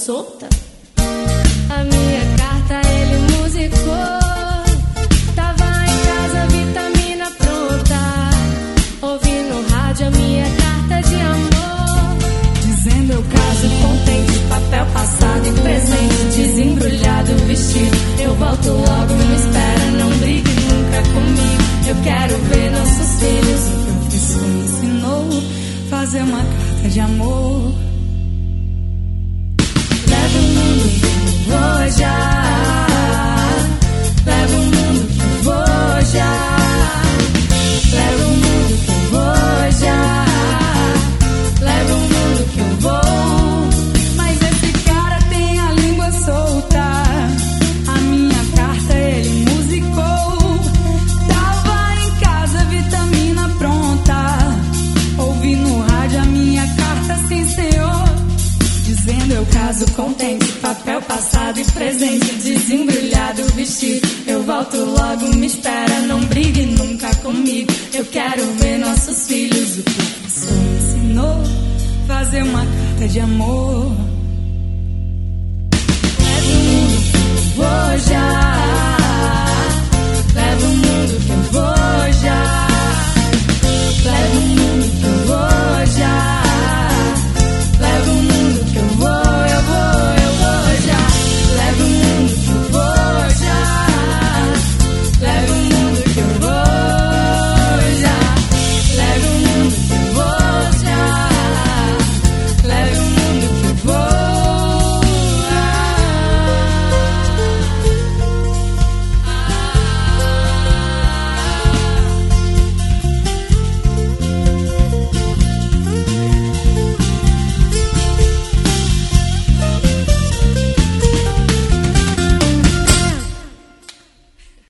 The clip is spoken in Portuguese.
solta. A minha carta ele musicou. Tava em casa, vitamina pronta. Ouvi no rádio a minha carta de amor, dizendo eu caso contente, papel passado e presente, desembrulhado o vestido. Eu volto logo, me espera, não brigue nunca comigo. Eu quero ver nossos filhos. O professor me ensinou fazer uma carta de amor. Leva o mundo que eu vou já. Leva o mundo que eu vou já. Leva o mundo que eu vou já. Leva o mundo que eu vou. Mas esse cara tem a língua solta. A minha carta ele musicou. Tava em casa, vitamina pronta. Ouvi no rádio a minha carta, sim senhor, dizendo eu caso contente, papel passado e presente, desembrulhado o vestido. Eu volto logo, me espera, não brigue nunca comigo. Eu quero ver nossos filhos. O professor me ensinou fazer uma carta de amor.